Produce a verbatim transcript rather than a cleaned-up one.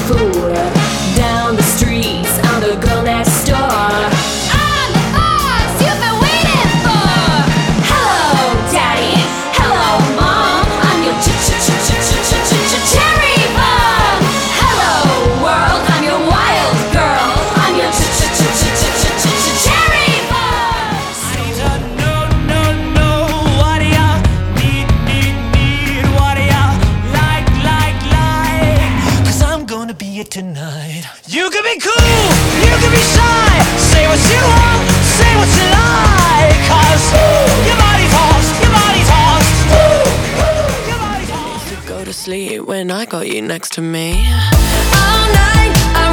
fool. Down the streets, I'm the girl next door. I'm the boss you've been waiting for. Hello, daddy. Hello, mom. I'm your ch ch ch ch ch ch ch ch cherry bomb. Hello, world. I'm your wild girl. I'm your ch ch ch ch ch ch ch ch cherry bomb. I need to know, know, know what do ya need, need, need? What do ya like, like, like? Cause I'm gonna be it tonight. You can be cool, you can be shy. Say what you want, say what you like. Cause ooh, your body talks, your body talks. Ooh, ooh, your body talks. Go to sleep when I got you next to me. All night I